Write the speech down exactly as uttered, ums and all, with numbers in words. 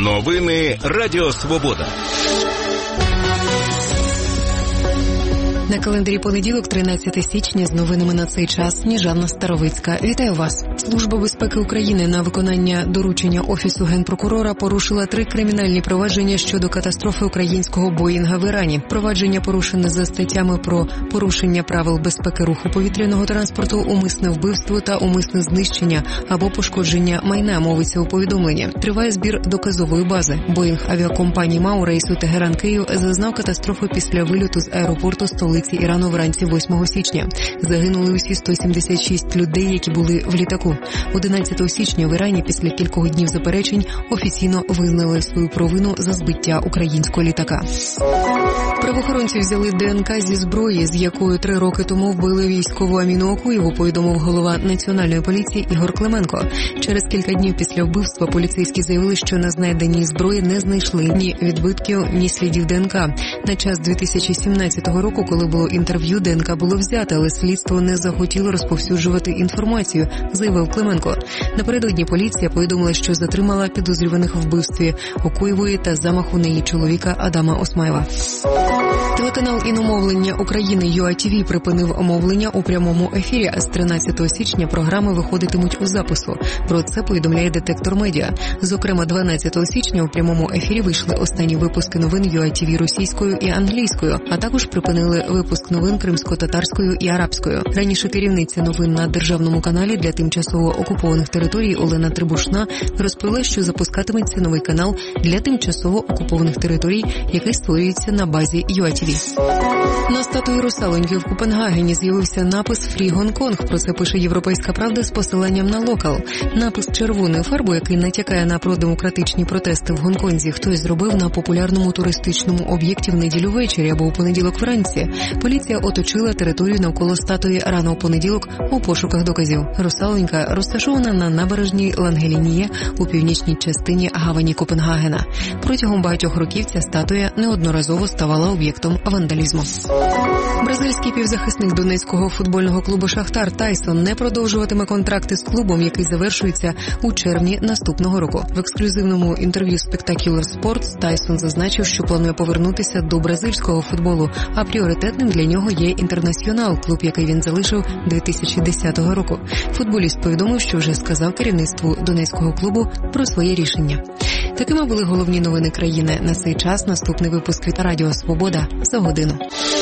Новини Радіо Свобода. На календарі понеділок, тринадцяте січня, з новинами на цей час Сніжана Старовицька. Вітаю вас. Служба безпеки України на виконання доручення Офісу Генпрокурора порушила три кримінальні провадження щодо катастрофи українського Боїнга в Ірані. Провадження порушене за статтями про порушення правил безпеки руху повітряного транспорту, умисне вбивство та умисне знищення або пошкодження майна, мовиться у повідомленні. Триває збір доказової бази. Боїнг авіакомпанії МАУ рейсу Тегеран-Київ зазнав катастрофи після вильоту з аеропорту столиці Ірану вранці восьмого січня. Загинули усі сто сімдесят шість людей, які були в літаку. одинадцятого січня в Ірані після кількох днів заперечень офіційно визнали свою провину за збиття українського літака. Правоохоронці взяли ДНК зі зброї, з якою три роки тому вбили військову Аміну Окуєву, повідомив голова Національної поліції Ігор Клименко. Через кілька днів після вбивства поліцейські заявили, що на знайденій зброї не знайшли ні відбитків, ні слідів ДНК. На час дві тисячі сімнадцятого року, коли було інтерв'ю, ДНК було взято, але слідство не захотіло розповсюджувати інформацію, заявив Клименко. Напередодні поліція повідомила, що затримала підозрюваних в вбивстві Окуєвої та замаху на її чоловіка Адама Осмаєва. Телеканал іномовлення України ю а ті ві припинив мовлення у прямому ефірі, а з тринадцятого січня програми виходитимуть у запису. Про це повідомляє Детектор Медіа. Зокрема, дванадцятого січня у прямому ефірі вийшли останні випуски новин ю а ті ві російською і англійською, а також припинили випуск новин кримсько-татарською і арабською. Раніше керівниця новин на державному каналі для тимчасово окупованих територій Олена Трибушна розповіла, що запускатиметься новий канал для тимчасово окупованих територій, який створюється на базі ю а ті ві. На статуї русалоньки в Копенгагені з'явився напис «Фрі Гонконг». Про це пише «Європейська правда» з посиланням на Локал. Напис червоною фарбою, який натякає на продемократичні протести в Гонконзі, хтось зробив на популярному туристичному об'єкті в неділю ввечері або у понеділок вранці. Поліція оточила територію навколо статуї рано у понеділок у пошуках доказів. Русалонька розташована на набережній Лангелініє у північній частині гавані Копенгагена. Протягом багатьох років ця статуя неодноразово ставала об'єктом вандалізму. Бразильський півзахисник донецького футбольного клубу «Шахтар» Тайсон не продовжуватиме контракти з клубом, який завершується у червні наступного року. В ексклюзивному інтерв'ю Spectacular Sports Тайсон зазначив, що планує повернутися до бразильського футболу, а пріоритетним для нього є «Інтернаціонал», клуб, який він залишив дві тисячі десятого року. Футболіст повідомив, що вже сказав керівництву донецького клубу про своє рішення. Такими були головні новини країни на цей час. Наступний випуск від Радіо Свобода за годину.